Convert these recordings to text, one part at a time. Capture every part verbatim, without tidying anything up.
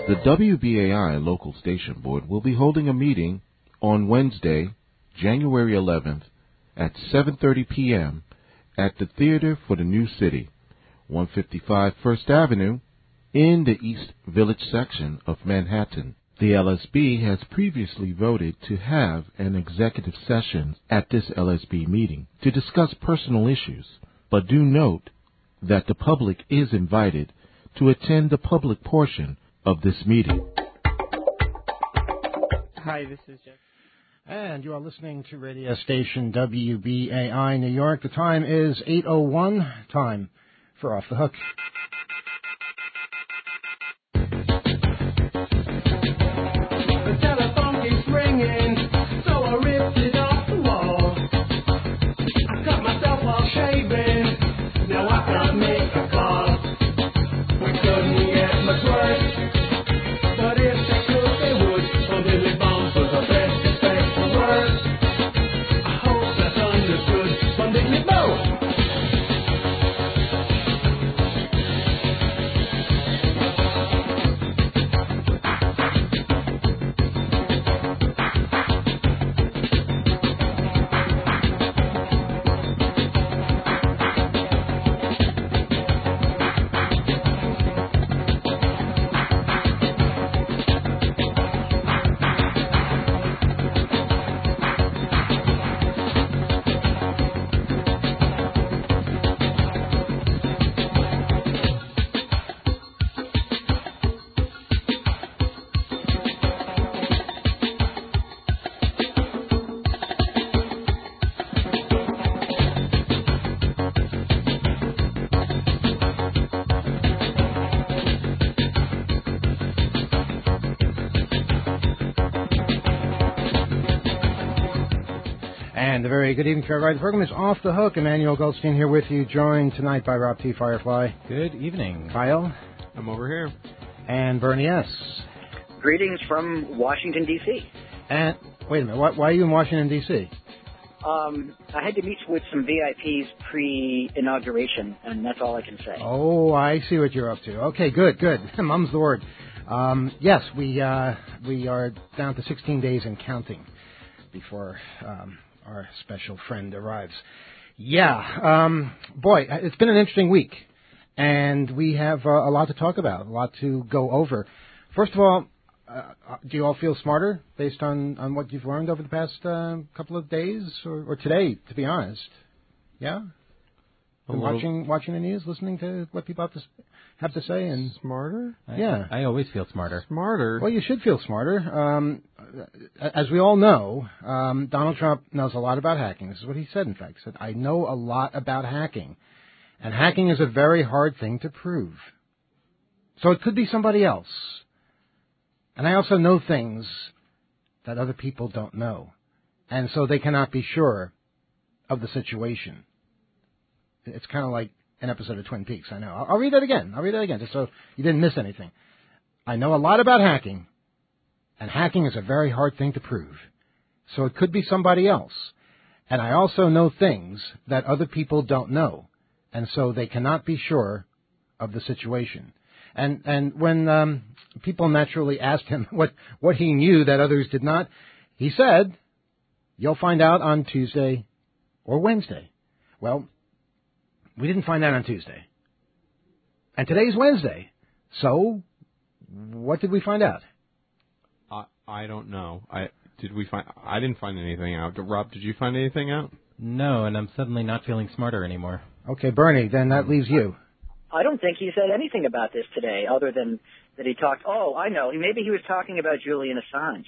The W B A I local station board will be holding a meeting on Wednesday, January eleventh at seven thirty p.m. at the Theater for the New City, one fifty-five First Avenue, in the East Village section of Manhattan. The L S B has previously voted to have an executive session at this L S B meeting to discuss personal issues, but do note that the public is invited to attend the public portion of this meeting. Hi, this is Jeff. And you are listening to radio station W B A I New York. The time is eight oh one, time for Off the Hook. The telephone keeps ringing, so I ripped it off the wall. I cut myself while shaving, now I can't make a call. We couldn't get much worse, but if they could, they would. So Billy Bones was the best effect for words. I hope that's understood from Billy Bones. And a very good evening to everybody. The program is Off the Hook. Emmanuel Goldstein here with you, joined tonight by Rob T. Firefly. Good evening. Kyle. I'm over here. And Bernie S. Greetings from Washington, D C And, wait a minute, why, why are you in Washington, D C? Um, I had to meet with some V I Ps pre-inauguration, and that's all I can say. Oh, I see what you're up to. Okay, good, good. Mum's the word. Um, yes, we uh, we are down to sixteen days and counting before um, our special friend arrives. Yeah, um, boy, it's been an interesting week, and we have uh, a lot to talk about, a lot to go over. First of all, uh, do you all feel smarter based on, on what you've learned over the past uh, couple of days, or, or today, to be honest? Yeah? Been watching watching the news, listening to what people have to have to say, and Smarter? yeah, I, I always feel smarter. Smarter? well, you should feel smarter. Um, as we all know, um, Donald Trump knows a lot about hacking. This is what he said. In fact, he said, "I know a lot about hacking, and hacking is a very hard thing to prove. So it could be somebody else. And I also know things that other people don't know, and so they cannot be sure of the situation." It's kind of like an episode of Twin Peaks, I know. I'll, I'll read that again. I'll read that again, just so you didn't miss anything. I know a lot about hacking, and hacking is a very hard thing to prove. So it could be somebody else. And I also know things that other people don't know, and so they cannot be sure of the situation. And and when um, people naturally asked him what, what he knew that others did not, he said, "You'll find out on Tuesday or Wednesday." Well, we didn't find out on Tuesday. And today's Wednesday. So, what did we find out? I I don't know. I did we find I didn't find anything out. Rob, did you find anything out? No, and I'm suddenly not feeling smarter anymore. Okay, Bernie, then that leaves you. I don't think he said anything about this today, other than that he talked, oh, I know, maybe he was talking about Julian Assange.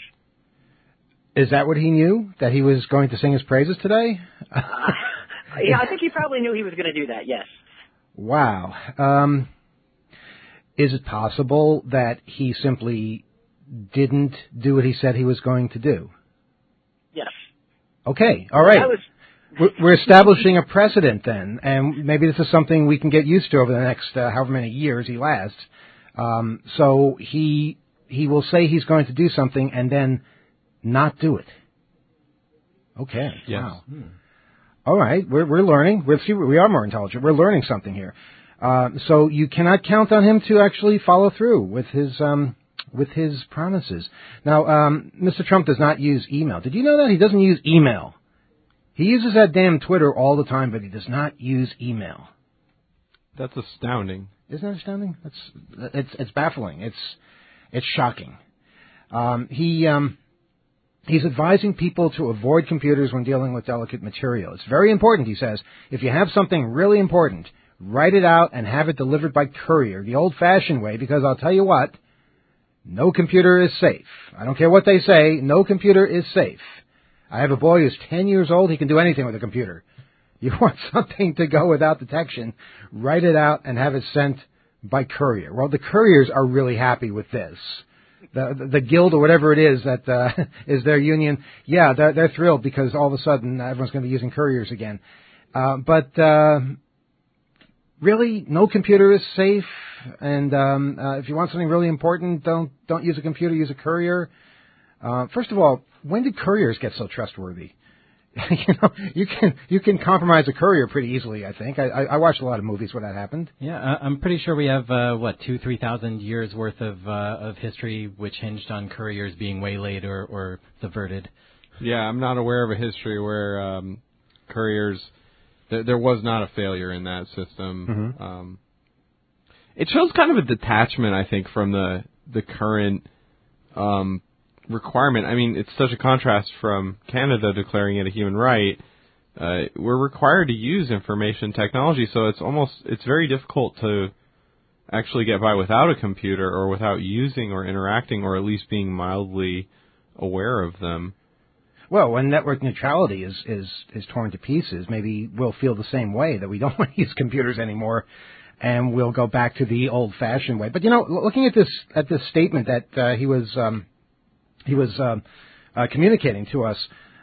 Is that what he knew? That he was going to sing his praises today? uh, yeah, I think he probably knew he was going to do that, yes. Wow. Um, is it possible that he simply didn't do what he said he was going to do? Yes. Okay, all right. That was... We're establishing a precedent then, and maybe this is something we can get used to over the next uh, however many years he lasts. Um, so he he will say he's going to do something and then not do it. Okay. Yes. Wow. Hmm. All right. We're we're learning. We're see we are more intelligent. We're learning something here. Uh, so you cannot count on him to actually follow through with his um, with his promises. Now, um, Mister Trump does not use email. Did you know that? He doesn't use email. He uses that damn Twitter all the time, but he does not use email. That's astounding. Isn't that astounding? That's it's it's baffling. It's it's shocking. Um, he um, he's advising people to avoid computers when dealing with delicate material. It's very important, he says. If you have something really important, write it out and have it delivered by courier, the old-fashioned way, because I'll tell you what, no computer is safe. I don't care what they say, no computer is safe. I have a boy who's ten years old. He can do anything with a computer. You want something to go without detection, write it out and have it sent by courier. Well, the couriers are really happy with this. The the, the guild or whatever it is that uh, is their union, yeah, they're, they're thrilled because all of a sudden everyone's going to be using couriers again. Uh, but uh, really, no computer is safe. And um, uh, if you want something really important, don't don't use a computer, use a courier. Uh, first of all, when did couriers get so trustworthy? you know, you can you can compromise a courier pretty easily. I think I, I, I watched a lot of movies where that happened. Yeah, uh, I'm pretty sure we have uh, what two, three thousand years worth of uh, of history which hinged on couriers being waylaid or, or subverted. Yeah, I'm not aware of a history where um, couriers. Th- there was not a failure in that system. Mm-hmm. Um, it shows kind of a detachment, I think, from the the current. Um, requirement. I mean, it's such a contrast from Canada declaring it a human right. Uh, we're required to use information technology, so it's almost, it's very difficult to actually get by without a computer or without using or interacting or at least being mildly aware of them. Well, when network neutrality is, is, is torn to pieces, maybe we'll feel the same way, that we don't want to use computers anymore, and we'll go back to the old-fashioned way. But, you know, looking at this at this statement that uh, he was... Um, He was um, uh, communicating to us,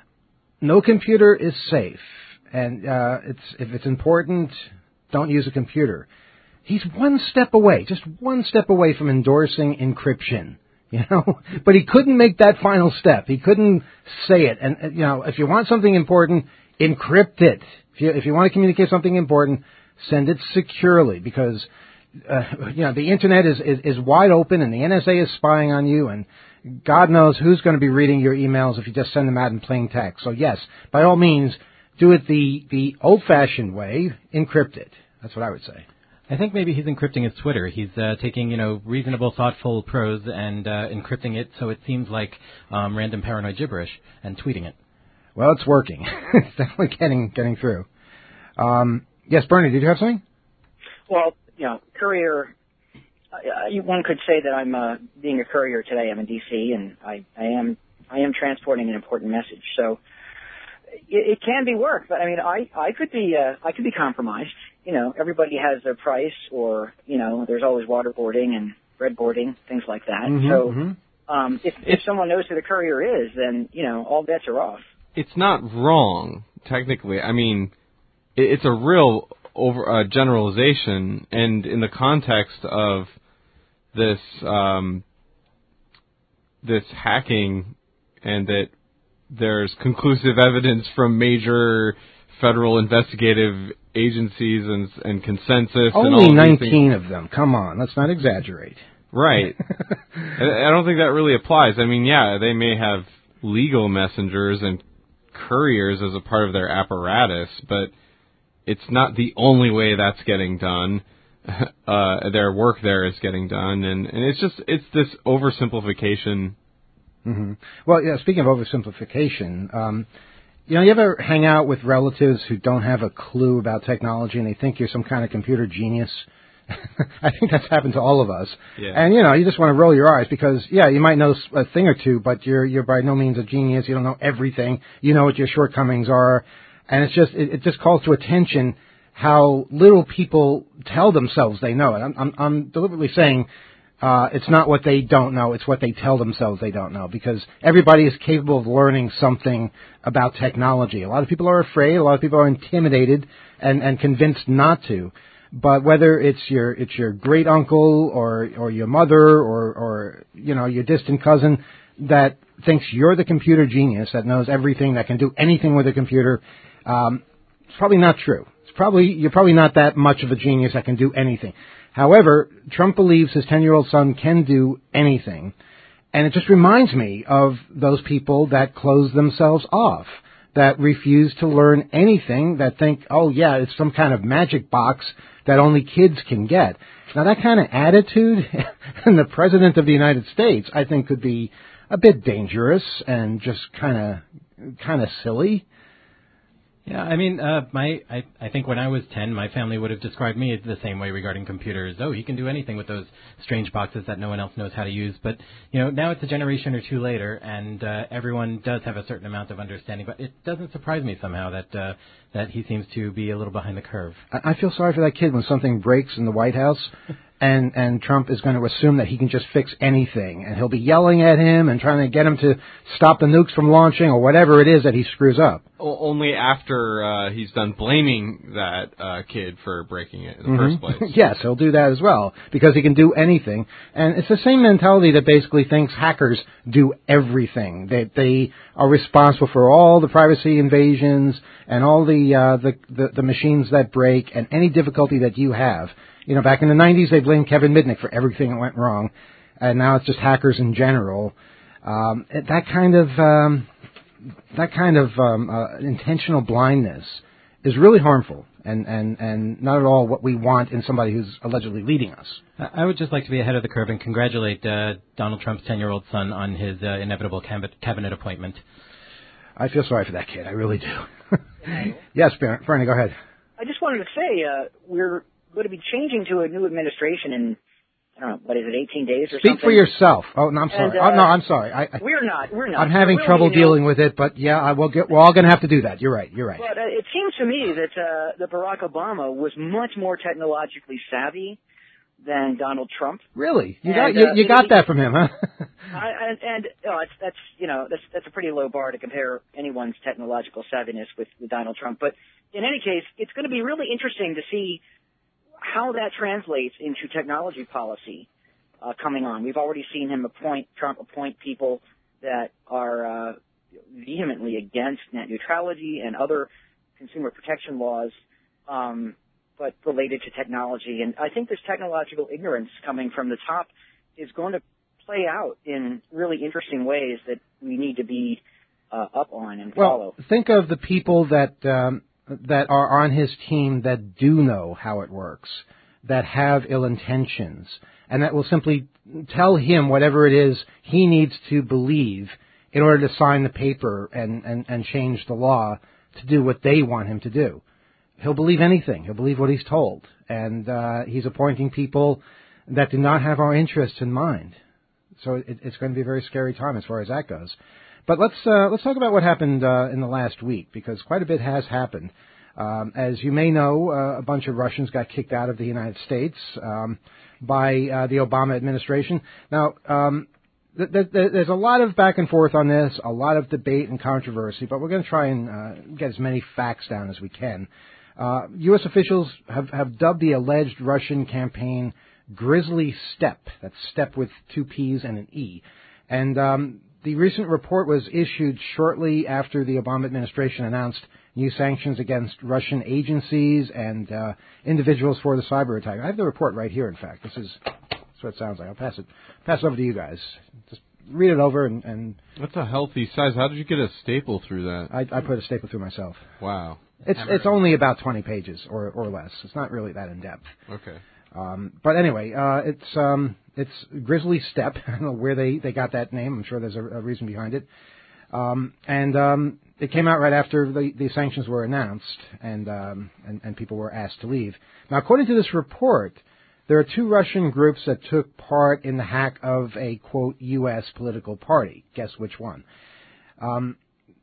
no computer is safe, and uh, it's if it's important, don't use a computer. He's one step away, just one step away from endorsing encryption, you know. But he couldn't make that final step. He couldn't say it. And, uh, you know, if you want something important, encrypt it. If you, if you want to communicate something important, send it securely, because, uh, you know, the Internet is, is, is wide open, and the N S A is spying on you, and God knows who's going to be reading your emails if you just send them out in plain text. So, yes, by all means, do it the, the old-fashioned way, encrypt it. That's what I would say. I think maybe he's encrypting his Twitter. He's uh, taking, you know, reasonable, thoughtful prose and uh, encrypting it so it seems like um, random paranoid gibberish and tweeting it. Well, it's working. It's definitely getting getting through. Um, yes, Bernie, did you have something? Well, you know, courier... Uh, one could say that I'm uh, being a courier today. I'm in D C and I, I am I am transporting an important message. So it, it can be work, but I mean I, I could be uh, I could be compromised. You know, everybody has their price, or you know, there's always waterboarding and breadboarding, things like that. Mm-hmm, so mm-hmm. Um, if if someone knows who the courier is, then you know all bets are off. It's not wrong technically. I mean, it, it's a real over uh, generalization, and in the context of this um, this hacking, and that there's conclusive evidence from major federal investigative agencies and, and consensus. Only and all nineteen of them. Come on, let's not exaggerate. Right. I don't think that really applies. I mean, yeah, they may have legal messengers and couriers as a part of their apparatus, but it's not the only way that's getting done. Uh, their work there is getting done, and, and it's just, it's this oversimplification. Mm-hmm. Well, yeah, speaking of oversimplification, um, you know, you ever hang out with relatives who don't have a clue about technology and they think you're some kind of computer genius? I think that's happened to all of us. Yeah. And, you know, you just want to roll your eyes because, yeah, you might know a thing or two, but you're you're by no means a genius. You don't know everything. You know what your shortcomings are. And it's just, it, it just calls to attention how little people tell themselves they know it. I'm, I'm, I'm deliberately saying uh, it's not what they don't know, it's what they tell themselves they don't know, because everybody is capable of learning something about technology. A lot of people are afraid, a lot of people are intimidated and, and convinced not to. But whether it's your it's your great uncle or or your mother or or you know your distant cousin that thinks you're the computer genius that knows everything, that can do anything with a computer, um, it's probably not true. It's probably you're probably not that much of a genius that can do anything. However, Trump believes his ten-year-old son can do anything. And it just reminds me of those people that close themselves off, that refuse to learn anything, that think, oh, yeah, it's some kind of magic box that only kids can get. Now, that kind of attitude in the President of the United States, I think, could be a bit dangerous and just kind of kind of silly. Yeah, I mean, uh, my I, I think when I was ten, my family would have described me the same way regarding computers. Oh, he can do anything with those strange boxes that no one else knows how to use. But, you know, now it's a generation or two later, and uh, everyone does have a certain amount of understanding. But it doesn't surprise me somehow that uh, that he seems to be a little behind the curve. I, I feel sorry for that kid when something breaks in the White House. And, and Trump is going to assume that he can just fix anything. And he'll be yelling at him and trying to get him to stop the nukes from launching or whatever it is that he screws up. Only after uh, he's done blaming that uh, kid for breaking it in the Mm-hmm. first place. Yes, he'll do that as well, because he can do anything. And it's the same mentality that basically thinks hackers do everything. They, they are responsible for all the privacy invasions and all the, uh, the, the, the machines that break and any difficulty that you have. You know, back in the nineties, they blamed Kevin Mitnick for everything that went wrong, and now it's just hackers in general. Um, that kind of um, that kind of um, uh, intentional blindness is really harmful, and, and, and not at all what we want in somebody who's allegedly leading us. I would just like to be ahead of the curve and congratulate uh, Donald Trump's ten-year-old son on his uh, inevitable cabinet, cabinet appointment. I feel sorry for that kid. I really do. Yes, Bernie, go ahead. I just wanted to say uh, we're going to be changing to a new administration in, I don't know, what is it, eighteen days or Speak something? for yourself. Oh, no, I'm sorry. And, uh, oh, no, I'm sorry. I, I, we're not. We're not. I'm having Really, trouble you know, dealing with it, but yeah, I will get. We're all going to have to do that. You're right. You're right. But uh, it seems to me that uh, that Barack Obama was much more technologically savvy than Donald Trump. Really? You And, got you, uh, you got that from him, huh? I, and and oh, it's, that's you know that's that's a pretty low bar to compare anyone's technological savviness with, with Donald Trump. But in any case, it's going to be really interesting to see how that translates into technology policy uh, coming on. We've already seen him appoint, Trump appoint people that are uh, vehemently against net neutrality and other consumer protection laws, um, but related to technology. And I think this technological ignorance coming from the top is going to play out in really interesting ways that we need to be uh, up on and follow. Well, think of the people that um, that are on his team that do know how it works, that have ill intentions, and that will simply tell him whatever it is he needs to believe in order to sign the paper and, and, and change the law to do what they want him to do. He'll believe anything. He'll believe what he's told. And uh, he's appointing people that do not have our interests in mind. So it, it's going to be a very scary time as far as that goes. But let's uh, let's talk about what happened uh, in the last week, because quite a bit has happened. Um, as you may know, uh, a bunch of Russians got kicked out of the United States um, by uh, the Obama administration. Now, um, th- th- th- there's a lot of back and forth on this, a lot of debate and controversy, but we're going to try and uh, get as many facts down as we can. Uh, U S officials have, have dubbed the alleged Russian campaign Grizzly Step. That's step with two P's and an E. And um, the recent report was issued shortly after the Obama administration announced new sanctions against Russian agencies and uh, individuals for the cyber attack. I have the report right here, in fact. This is that's what it sounds like. I'll pass it pass it over to you guys. Just read it over. and, and That's a healthy size. How did you get a staple through that? I, I put a staple through myself. Wow. It's it's only about twenty pages or, or less. It's not really that in-depth. Okay. Um, but anyway, uh, it's um, it's Grizzly Step. I don't know where they, they got that name. I'm sure there's a, a reason behind it. Um, and um, it came out right after the, the sanctions were announced, and, um, and and people were asked to leave. Now, according to this report, there are two Russian groups that took part in the hack of a, quote, U S political party. Guess which one? Um,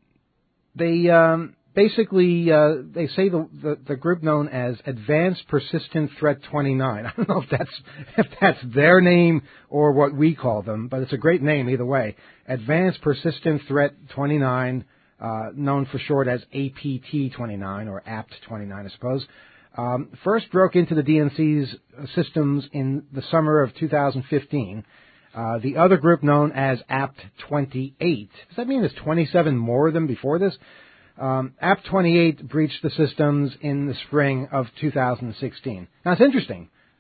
they... Um, Basically, uh, they say the, the the group known as Advanced Persistent Threat twenty-nine. I don't know if that's if that's their name or what we call them, but it's a great name either way. Advanced Persistent Threat twenty-nine, uh, known for short as A P T twenty-nine or A P T twenty-nine, I suppose. Um, first broke into the D N C's systems in the summer of two thousand fifteen. Uh, the other group known as A P T twenty-eight. Does that mean there's twenty-seven more than before this? Um, A P T twenty-eight breached the systems in the spring of two thousand sixteen. Now, it's interesting.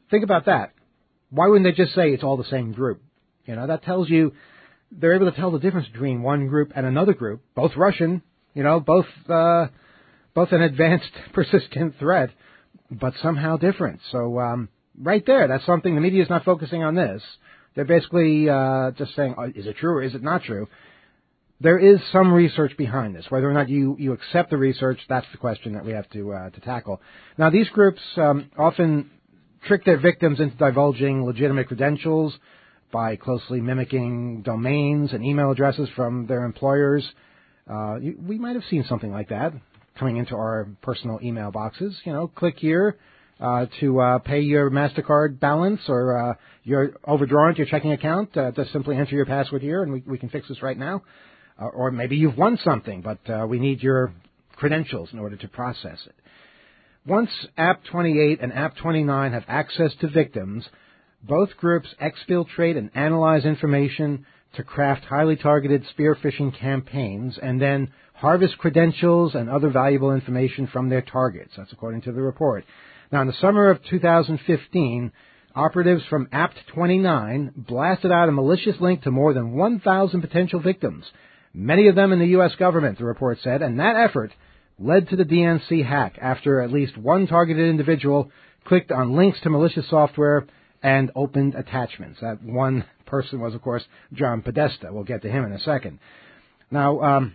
think about that. Why wouldn't they just say it's all the same group? You know, that tells you they're able to tell the difference between one group and another group, both Russian, you know, both uh, both an advanced persistent threat, but somehow different. So um, right there, that's something the media is not focusing on this. They're basically uh, just saying, oh, is it true or is it not true? There is some research behind this. Whether or not you, you accept the research, that's the question that we have to uh, to tackle. Now, these groups um, often trick their victims into divulging legitimate credentials by closely mimicking domains and email addresses from their employers. Uh, you, we might have seen something like that coming into our personal email boxes. You know, click here uh, to uh, pay your MasterCard balance, or uh, you're overdrawn to your checking account. Uh, just simply enter your password here, and we, we can fix this right now. Uh, or maybe you've won something, but uh, we need your credentials in order to process it. Once App twenty-eight and App twenty-nine have access to victims, both groups exfiltrate and analyze information to craft highly targeted spear phishing campaigns and then harvest credentials and other valuable information from their targets. That's according to the report. Now, in the summer of two thousand fifteen, operatives from App twenty-nine blasted out a malicious link to more than one thousand potential victims, many of them in the U S government, the report said, and that effort led to the D N C hack after at least one targeted individual clicked on links to malicious software and opened attachments. That one person was, of course, John Podesta. We'll get to him in a second. Now, um,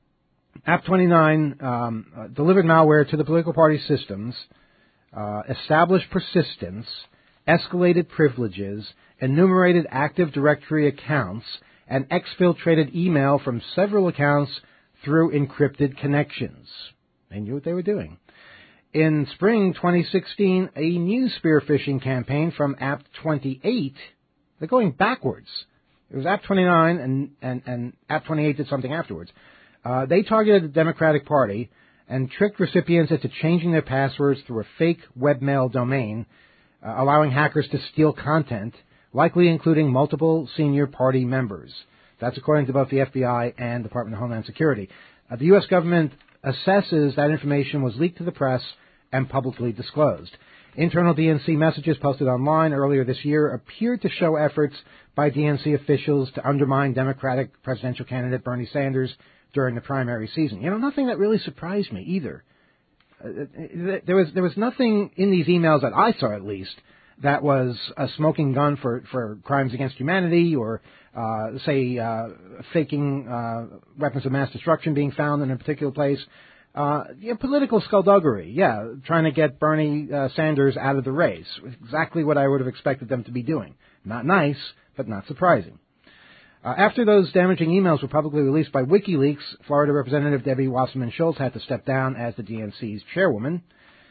App twenty-nine um, uh, delivered malware to the political party systems, uh, established persistence, escalated privileges, enumerated Active Directory accounts, and exfiltrated email from several accounts through encrypted connections. They knew what they were doing. In spring twenty sixteen, a new spear phishing campaign from App twenty-eight, they're going backwards. It was App twenty-nine, and, and, and App twenty-eight did something afterwards. Uh, they targeted the Democratic Party and tricked recipients into changing their passwords through a fake webmail domain, uh, allowing hackers to steal content, likely including multiple senior party members. That's according to both the F B I and Department of Homeland Security. Uh, the U S government assesses that information was leaked to the press and publicly disclosed. Internal D N C messages posted online earlier this year appeared to show efforts by D N C officials to undermine Democratic presidential candidate Bernie Sanders during the primary season. You know, nothing that really surprised me either. Uh, there was there was nothing in these emails that I saw, at least, that was a smoking gun for, for crimes against humanity or, uh, say, uh, faking uh, weapons of mass destruction being found in a particular place. Uh, yeah, political skullduggery, yeah, trying to get Bernie uh, Sanders out of the race. Exactly what I would have expected them to be doing. Not nice, but not surprising. Uh, after those damaging emails were publicly released by WikiLeaks, Florida Representative Debbie Wasserman Schultz had to step down as the D N C's chairwoman.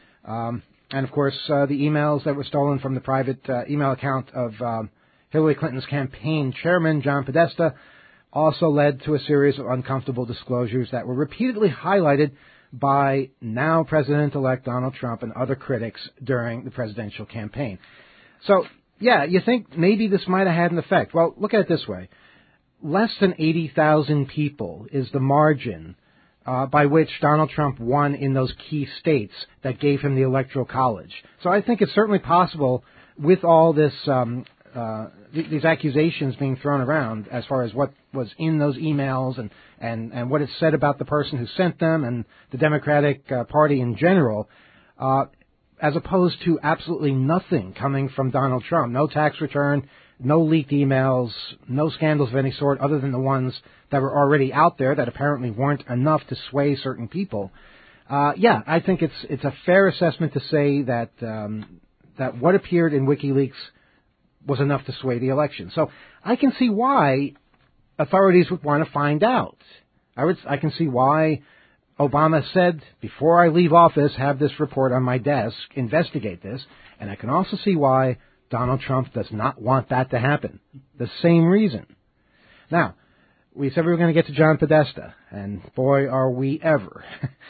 Um, and, of course, uh, the emails that were stolen from the private uh, email account of um, Hillary Clinton's campaign chairman, John Podesta, also led to a series of uncomfortable disclosures that were repeatedly highlighted by now President-elect Donald Trump and other critics during the presidential campaign. So, yeah, you think maybe this might have had an effect. Well, look at it this way. Less than eighty thousand people is the margin uh, by which Donald Trump won in those key states that gave him the Electoral College. So I think it's certainly possible, with all this um, uh, th- these accusations being thrown around as far as what was in those emails and, and, and what it said about the person who sent them and the Democratic uh, Party in general, uh, as opposed to absolutely nothing coming from Donald Trump. No tax return, no leaked emails, no scandals of any sort other than the ones that were already out there that apparently weren't enough to sway certain people. Uh, yeah, I think it's it's a fair assessment to say that um, that what appeared in WikiLeaks was enough to sway the election. So I can see why authorities would want to find out. I would I can see why Obama said, before I leave office, have this report on my desk, investigate this, and I can also see why Donald Trump does not want that to happen. The same reason. Now, we said we were going to get to John Podesta, and boy, are we ever.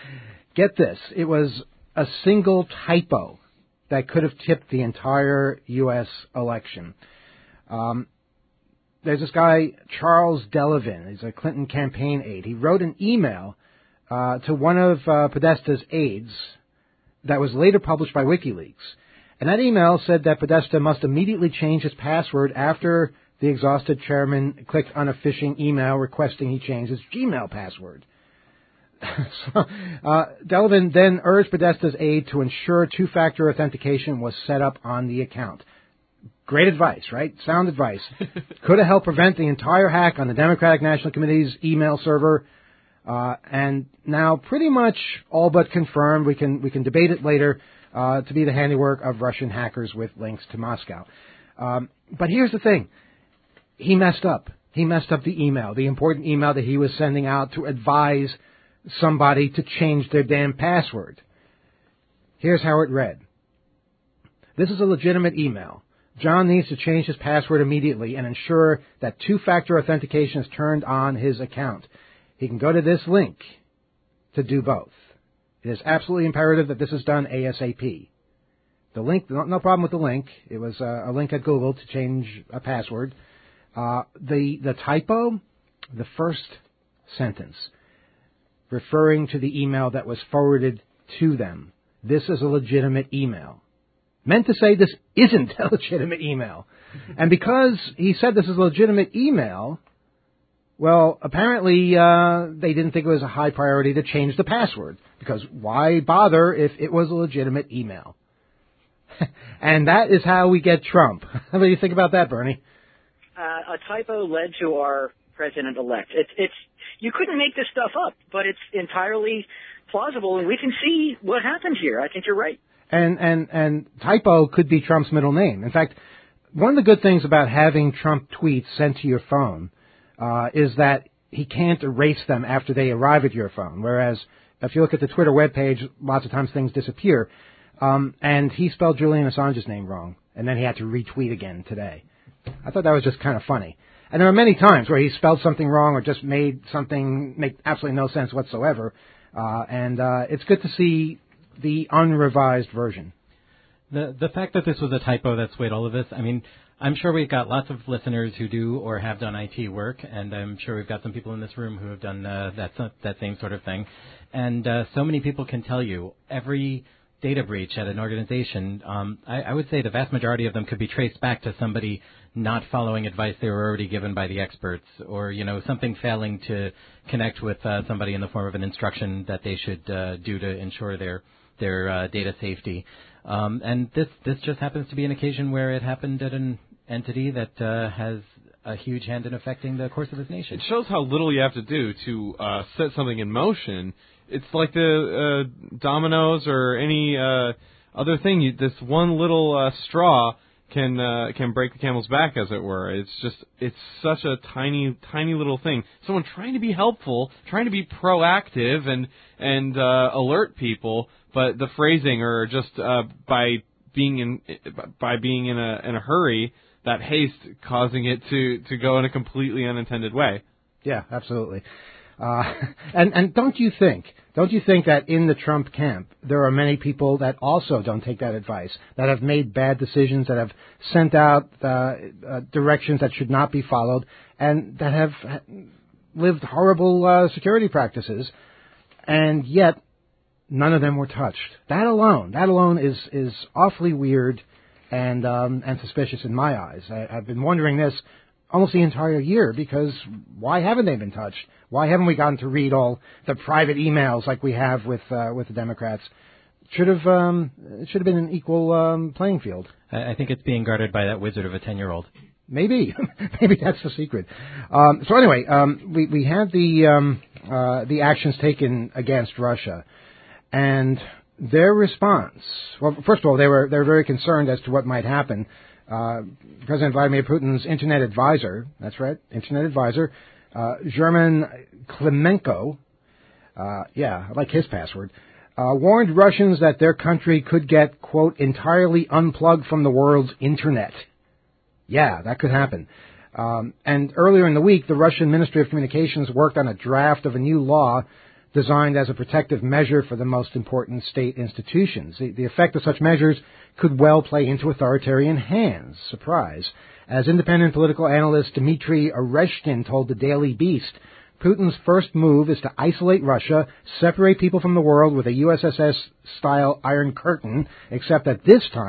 Get this. It was a single typo that could have tipped the entire U S election. Um, there's this guy, Charles Delavan. He's a Clinton campaign aide. He wrote an email uh, to one of uh, Podesta's aides that was later published by WikiLeaks. And that email said that Podesta must immediately change his password after the exhausted chairman clicked on a phishing email requesting he change his Gmail password. so, uh, Delavan then urged Podesta's aide to ensure two-factor authentication was set up on the account. Great advice, right? Sound advice. Could have helped prevent the entire hack on the Democratic National Committee's email server. Uh, and now pretty much all but confirmed, we can we can debate it later, uh, to be the handiwork of Russian hackers with links to Moscow. Um, but here's the thing. He messed up. He messed up the email, the important email that he was sending out to advise somebody to change their damn password. Here's how it read. This is a legitimate email. John needs to change his password immediately and ensure that two-factor authentication is turned on his account. He can go to this link to do both. It is absolutely imperative that this is done ASAP. The link, no, no problem with the link. It was uh, a link at Google to change a password. Uh, the the typo, the first sentence, referring to the email that was forwarded to them. This is a legitimate email. Meant to say this isn't a legitimate email. And because he said this is a legitimate email, well, apparently uh, they didn't think it was a high priority to change the password. Because why bother if it was a legitimate email? And that is how we get Trump. What do you think about that, Bernie? Uh, a typo led to our president-elect. It's, it's, you couldn't make this stuff up, but it's entirely plausible, and we can see what happened here. I think you're right. And, and, and typo could be Trump's middle name. In fact, one of the good things about having Trump tweets sent to your phone uh, is that he can't erase them after they arrive at your phone. Whereas if you look at the Twitter webpage, lots of times things disappear. Um, and he spelled Julian Assange's name wrong, and then he had to retweet again today. I thought that was just kind of funny. And there are many times where he spelled something wrong or just made something make absolutely no sense whatsoever. Uh, and uh, it's good to see the unrevised version. The the fact that this was a typo that swayed all of this, I mean, I'm sure we've got lots of listeners who do or have done I T work, and I'm sure we've got some people in this room who have done uh, that that same sort of thing. And uh, so many people can tell you every data breach at an organization, um, I, I would say the vast majority of them could be traced back to somebody not following advice they were already given by the experts, or, you know, something failing to connect with uh, somebody in the form of an instruction that they should uh, do to ensure their their uh, data safety. Um, and this this just happens to be an occasion where it happened at an entity that uh, has a huge hand in affecting the course of this nation. It shows how little you have to do to uh, set something in motion. It's like the uh, dominoes or any uh, other thing. You, this one little uh, straw can uh, can break the camel's back, as it were. It's just it's such a tiny tiny little thing. Someone trying to be helpful, trying to be proactive and and uh, alert people, but the phrasing or just uh, by being in by being in a in a hurry, that haste causing it to, to go in a completely unintended way. Yeah, absolutely. Uh, and, and don't you think, don't you think that in the Trump camp, there are many people that also don't take that advice, that have made bad decisions, that have sent out uh, uh, directions that should not be followed, and that have lived horrible uh, security practices, and yet none of them were touched. That alone, that alone is, is awfully weird and um, and suspicious in my eyes. I, I've been wondering this almost the entire year, because why haven't they been touched? Why haven't we gotten to read all the private emails like we have with uh, with the Democrats? Should have um, it should have been an equal um, playing field. I think it's being guarded by that wizard of a ten-year-old. Maybe, maybe that's the secret. Um, so anyway, um, we we had the um, uh, the actions taken against Russia, and their response. Well, first of all, they were they were very concerned as to what might happen. Uh, President Vladimir Putin's Internet advisor, that's right, Internet advisor, uh, German Klemenko, uh, yeah, I like his password, uh, warned Russians that their country could get, quote, entirely unplugged from the world's Internet. Yeah, that could happen. Um, and earlier in the week, the Russian Ministry of Communications worked on a draft of a new law designed as a protective measure for the most important state institutions. The, the effect of such measures could well play into authoritarian hands. Surprise. As independent political analyst Dmitry Oreshkin told the Daily Beast, Putin's first move is to isolate Russia, separate people from the world with a U S S R-style Iron Curtain, except that this time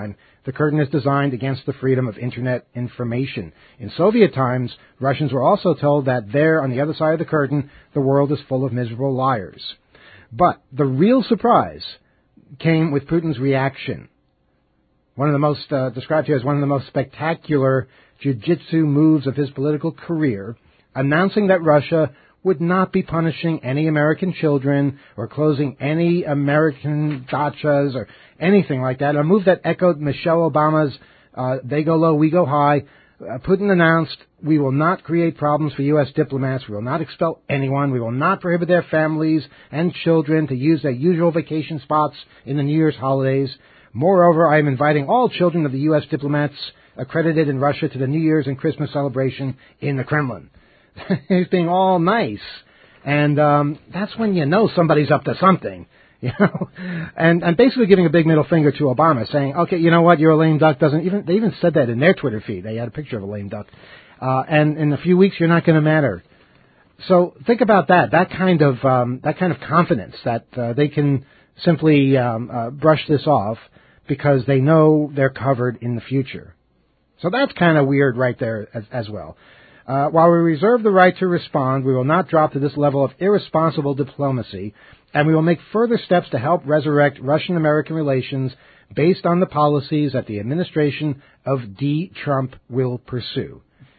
The curtain is designed against the freedom of Internet information. In Soviet times, Russians were also told that there, on the other side of the curtain, the world is full of miserable liars. But the real surprise came with Putin's reaction. One of the most, uh, described here as one of the most spectacular jiu-jitsu moves of his political career, announcing that Russia would not be punishing any American children or closing any American dachas or anything like that, a move that echoed Michelle Obama's uh, they go low, we go high. Uh, Putin announced, we will not create problems for U S diplomats, we will not expel anyone, we will not prohibit their families and children to use their usual vacation spots in the New Year's holidays. Moreover, I am inviting all children of the U S diplomats accredited in Russia to the New Year's and Christmas celebration in the Kremlin. He's being all nice. And um, that's when you know somebody's up to something. You know, and, and basically giving a big middle finger to Obama, saying, okay, you know what, you're a lame duck. Doesn't even They even said that in their Twitter feed. They had a picture of a lame duck. Uh, and in a few weeks, you're not going to matter. So think about that, that kind of um, that kind of confidence that uh, they can simply um, uh, brush this off because they know they're covered in the future. So that's kind of weird right there as, as well. Uh, while we reserve the right to respond, we will not drop to this level of irresponsible diplomacy, and we will make further steps to help resurrect Russian-American relations based on the policies that the administration of D. Trump will pursue.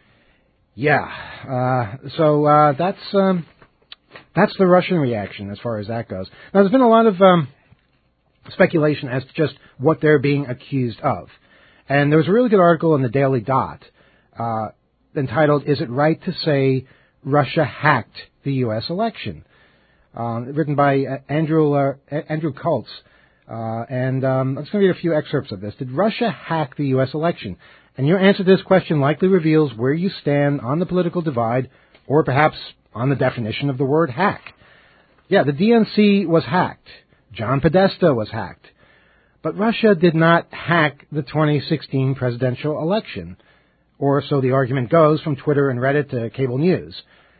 Yeah, uh, so uh, that's um, that's the Russian reaction as far as that goes. Now, there's been a lot of um, speculation as to just what they're being accused of. And there was a really good article in the Daily Dot uh, entitled, Is It Right to Say Russia Hacked the U S Election? Um, written by uh, Andrew uh, Andrew Kultz. Uh, and um, I'm just going to read a few excerpts of this. Did Russia hack the U S election? And your answer to this question likely reveals where you stand on the political divide, or perhaps on the definition of the word hack. Yeah, the D N C was hacked. John Podesta was hacked. But Russia did not hack the twenty sixteen presidential election, or so the argument goes from Twitter and Reddit to cable news.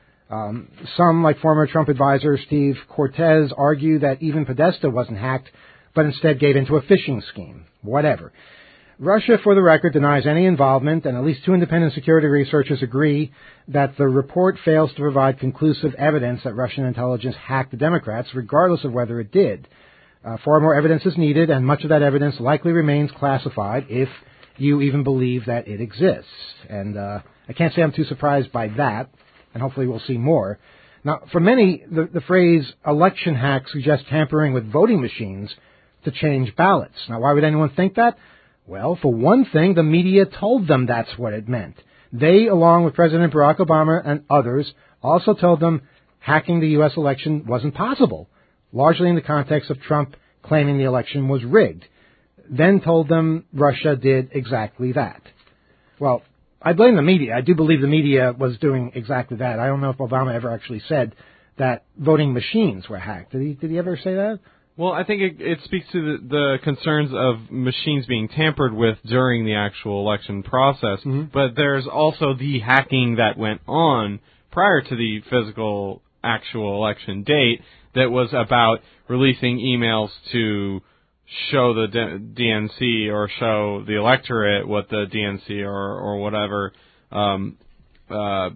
Um, some, like former Trump advisor Steve Cortez, argue that even Podesta wasn't hacked, but instead gave into a phishing scheme. Whatever. Russia, for the record, denies any involvement, and at least two independent security researchers agree that the report fails to provide conclusive evidence that Russian intelligence hacked the Democrats, regardless of whether it did. Uh, far more evidence is needed, and much of that evidence likely remains classified if you even believe that it exists. And uh, I can't say I'm too surprised by that, and hopefully we'll see more. Now, for many, the, the phrase election hack suggests tampering with voting machines to change ballots. Now, why would anyone think that? Well, for one thing, the media told them that's what it meant. They, along with President Barack Obama and others, also told them hacking the U S election wasn't possible, largely in the context of Trump claiming the election was rigged. Then told them Russia did exactly that. Well, I blame the media. I do believe the media was doing exactly that. I don't know if Obama ever actually said that voting machines were hacked. Did he, did he ever say that? Well, I think it, it speaks to the, the concerns of machines being tampered with during the actual election process. Mm-hmm. But there's also the hacking that went on prior to the physical actual election date that was about releasing emails to show the D N C or show the electorate what the D N C or, or whatever um, uh,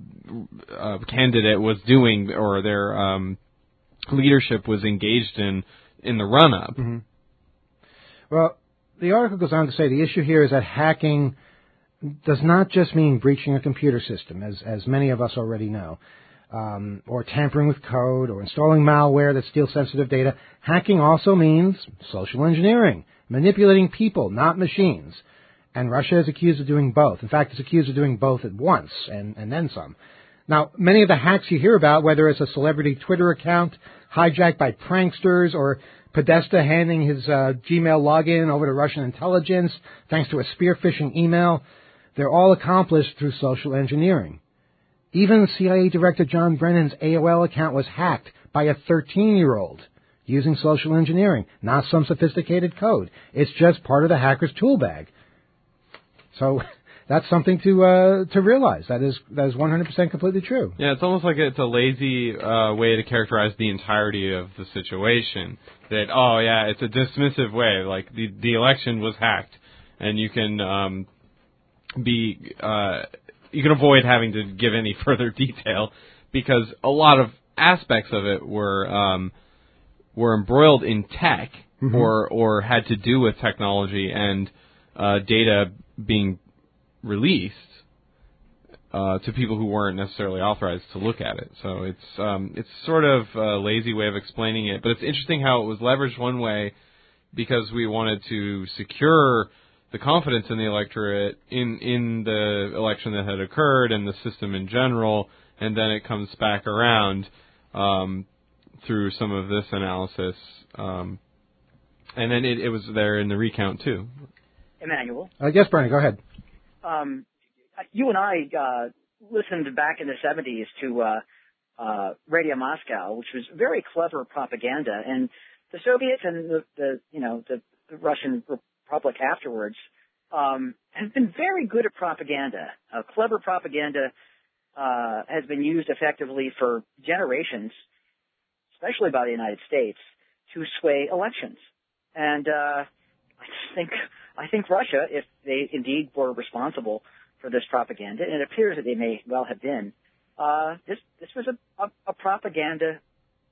uh, candidate was doing or their um, leadership was engaged in in the run-up. Mm-hmm. Well, the article goes on to say the issue here is that hacking does not just mean breaching a computer system, as, as many of us already know, um, or tampering with code, or installing malware that steals sensitive data. Hacking also means social engineering, manipulating people, not machines. And Russia is accused of doing both. In fact, it's accused of doing both at once, and, and then some. Now, many of the hacks you hear about, whether it's a celebrity Twitter account hijacked by pranksters or Podesta handing his uh, Gmail login over to Russian intelligence thanks to a spear phishing email, they're all accomplished through social engineering. Even C I A Director John Brennan's A O L account was hacked by a thirteen-year-old using social engineering, not some sophisticated code. It's just part of the hacker's tool bag. So that's something to uh, to realize. That is that is one hundred percent completely true. Yeah, it's almost like it's a lazy uh, way to characterize the entirety of the situation. That, oh, yeah, it's a dismissive way. Like, the, the election was hacked. and you can um, be uh, you can avoid having to give any further detail because a lot of aspects of it were um, were embroiled in tech mm-hmm. or or had to do with technology and uh, data being released uh, to people who weren't necessarily authorized to look at it. So it's um, it's sort of a lazy way of explaining it, but it's interesting how it was leveraged one way because we wanted to secure the confidence in the electorate in, in the election that had occurred and the system in general, and then it comes back around um, through some of this analysis. Um, and then it, it was there in the recount, too. Emmanuel? Uh, yes, Bernie, go ahead. Um, you and I uh, listened back in the seventies to uh, uh, Radio Moscow, which was very clever propaganda, and the Soviets and the, the you know the, the Russian Republic afterwards um, have been very good at propaganda. Uh, clever propaganda uh, has been used effectively for generations, especially by the United States, to sway elections. And uh, I think I think Russia, if they indeed were responsible for this propaganda, and it appears that they may well have been, uh, this this was a, a, a propaganda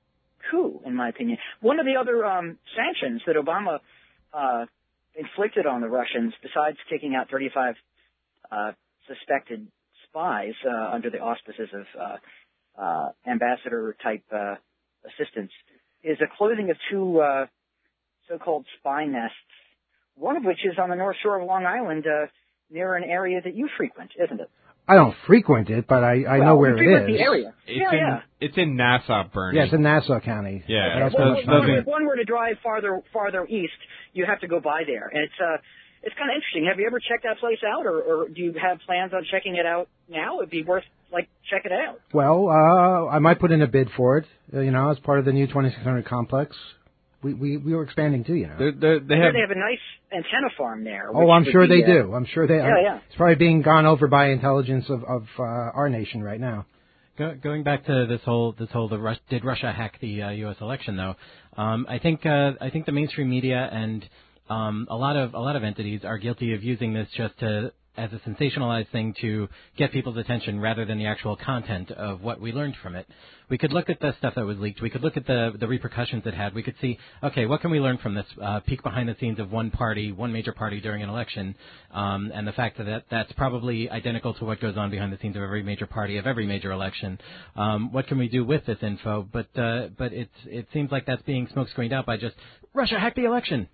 coup, in my opinion. One of the other um, sanctions that Obama uh, inflicted on the Russians, besides taking out thirty-five uh, suspected spies uh, under the auspices of uh, uh, ambassador-type uh, assistance, is a closing of two uh, so-called spy nests, one of which is on the North Shore of Long Island, uh, near an area that you frequent, isn't it? I don't frequent it, but I, I well, know where you it is. The area. It's yeah, in yeah. it's in Nassau, Bernie. Yeah, it's in Nassau County. Yeah. That's well, much well, nothing. if one were to drive farther farther east, you have to go by there, and it's uh it's kind of interesting. Have you ever checked that place out, or, or do you have plans on checking it out now? It'd be worth like check it out. Well, uh, I might put in a bid for it. Uh, you know, as part of the new twenty-six hundred complex. We we we were expanding too, you know. They're, they're, they I have they have a nice antenna farm there. Oh, I'm sure be, they uh, do. I'm sure they. Yeah, are. yeah. It's probably being gone over by intelligence of of uh, our nation right now. Go, going back to this whole this whole the Rus- did Russia hack the uh, U S election though? Um, I think uh, I think the mainstream media and um, a lot of a lot of entities are guilty of using this just to as a sensationalized thing to get people's attention rather than the actual content of what we learned from it. We could look at the stuff that was leaked. We could look at the the repercussions it had. We could see, okay, what can we learn from this uh, peek behind the scenes of one party, one major party during an election, um, and the fact that that's probably identical to what goes on behind the scenes of every major party of every major election. Um, what can we do with this info? But uh, but it's it seems like that's being smokescreened out by just Russia hacked the election.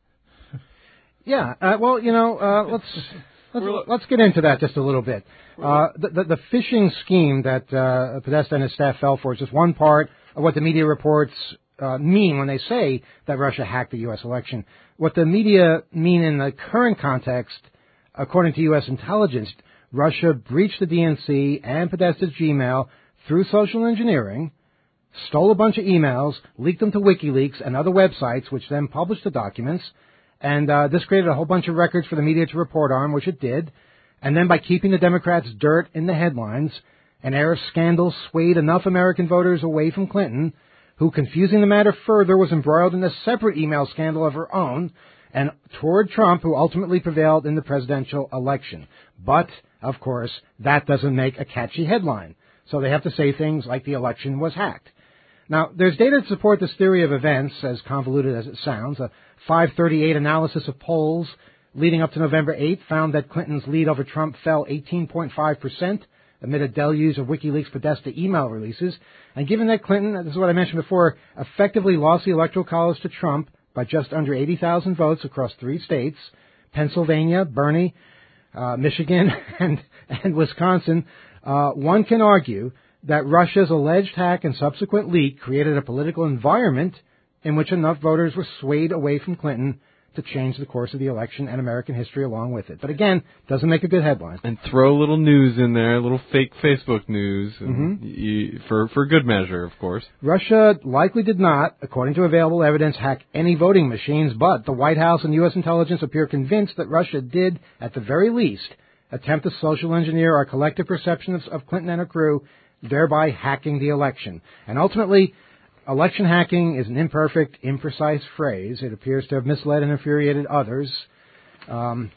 Yeah. Uh, well, you know, uh, let's. Let's, let's get into that just a little bit. Uh, the, the, the phishing scheme that uh, Podesta and his staff fell for is just one part of what the media reports uh, mean when they say that Russia hacked the U S election. What the media mean in the current context, according to U S intelligence, Russia breached the D N C and Podesta's Gmail through social engineering, stole a bunch of emails, leaked them to WikiLeaks and other websites, which then published the documents. And uh, this created a whole bunch of records for the media to report on, which it did. And then by keeping the Democrats' dirt in the headlines, an air of scandal swayed enough American voters away from Clinton, who, confusing the matter further, was embroiled in a separate email scandal of her own, and toward Trump, who ultimately prevailed in the presidential election. But, of course, that doesn't make a catchy headline. So they have to say things like the election was hacked. Now, there's data to support this theory of events, as convoluted as it sounds. A five thirty-eight analysis of polls leading up to November eighth found that Clinton's lead over Trump fell eighteen point five percent amid a deluge of WikiLeaks Podesta email releases. And given that Clinton, this is what I mentioned before, effectively lost the Electoral College to Trump by just under eighty thousand votes across three states, Pennsylvania, Bernie, uh, Michigan, and, and Wisconsin, uh, one can argue that Russia's alleged hack and subsequent leak created a political environment in which enough voters were swayed away from Clinton to change the course of the election and American history along with it. But again, doesn't make a good headline. And throw a little news in there, a little fake Facebook news, and Mm-hmm. you, for for good measure, of course. Russia likely did not, according to available evidence, hack any voting machines, but the White House and U S intelligence appear convinced that Russia did, at the very least, attempt to social engineer our collective perception of, of Clinton and her crew, thereby hacking the election. And ultimately, election hacking is an imperfect, imprecise phrase. It appears to have misled and infuriated others. Um,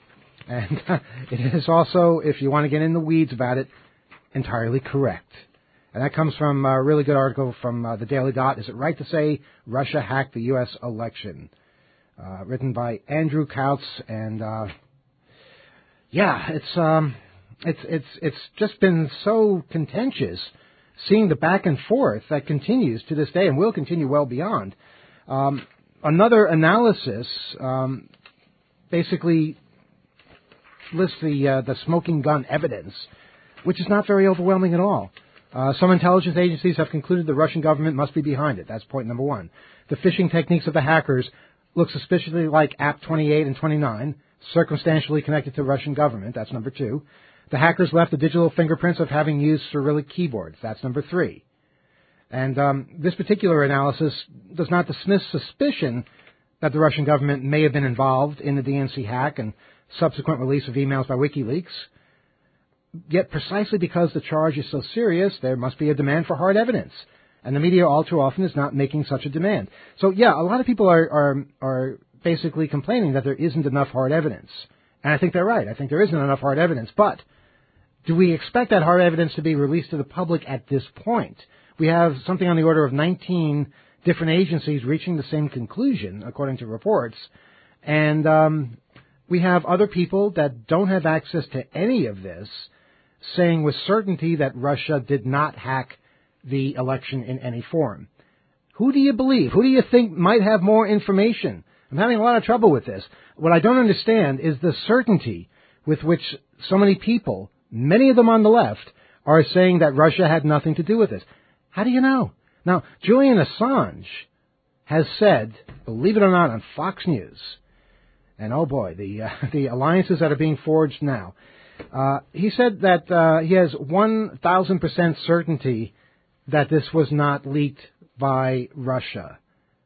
And uh, it is also, if you want to get in the weeds about it, entirely correct. And that comes from a really good article from uh, the Daily Dot. Is it right to say Russia hacked the U S election? Uh, written by Andrew Kautz. And, uh, yeah, it's, um, it's, it's, it's just been so contentious seeing the back and forth that continues to this day and will continue well beyond. Um, another analysis, um, basically lists the uh, the smoking gun evidence, which is not very overwhelming at all. Uh, some intelligence agencies have concluded the Russian government must be behind it. That's point number one. The phishing techniques of the hackers look suspiciously like A P twenty-eight and twenty-nine, circumstantially connected to Russian government. That's number two. The hackers left the digital fingerprints of having used Cyrillic keyboards. That's number three. And um, this particular analysis does not dismiss suspicion that the Russian government may have been involved in the D N C hack and subsequent release of emails by WikiLeaks. Yet precisely because the charge is so serious, there must be a demand for hard evidence. And the media all too often is not making such a demand. So, yeah, a lot of people are, are, are basically complaining that there isn't enough hard evidence. And I think they're right. I think there isn't enough hard evidence. But do we expect that hard evidence to be released to the public at this point? We have something on the order of nineteen different agencies reaching the same conclusion, according to reports. And um, we have other people that don't have access to any of this saying with certainty that Russia did not hack the election in any form. Who do you believe? Who do you think might have more information? I'm having a lot of trouble with this. What I don't understand is the certainty with which so many people, many of them on the left, are saying that Russia had nothing to do with this. How do you know? Now, Julian Assange has said, believe it or not, on Fox News, and oh boy, the uh, the alliances that are being forged now. Uh, he said that uh, he has one thousand percent certainty that this was not leaked by Russia.